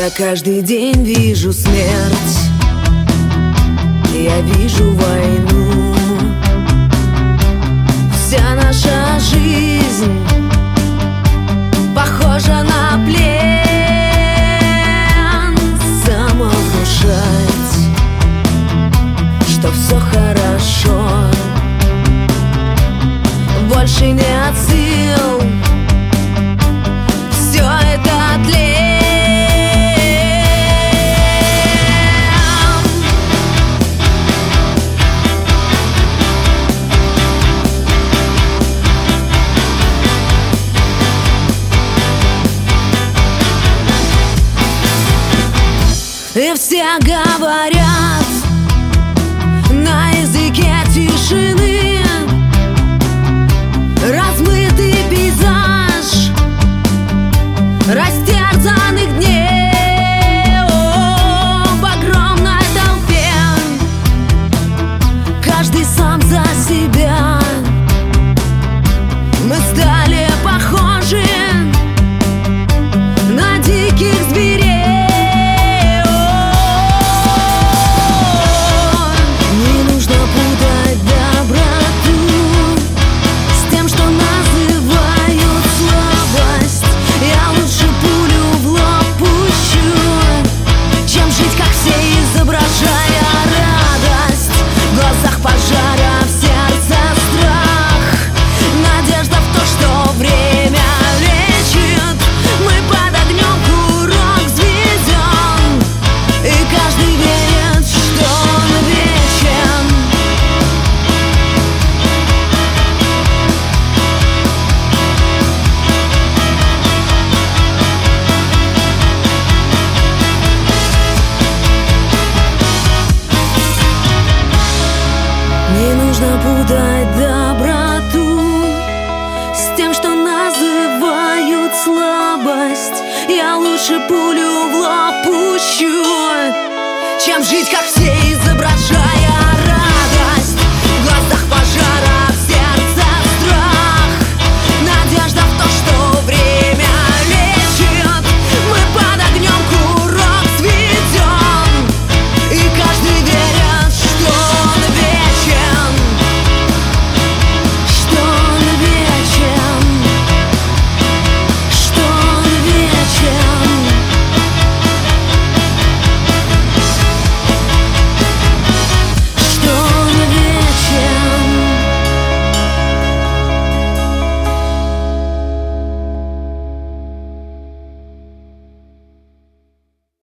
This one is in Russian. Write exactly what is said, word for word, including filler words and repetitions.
Я каждый день вижу смерть, я вижу войну. Вся наша жизнь похожа на плен. Самовнушать, что все хорошо, больше нет сил. Все это тлен. И все говорят на языке тишины. Размытый пейзаж растерзанных дней. О, в огромной толпе каждый сам за себя. Мы стали похожи на диких зверей. Не нужно путать доброту с тем, что называют слабость. Я лучше пулю в лоб пущу, чем жить как все.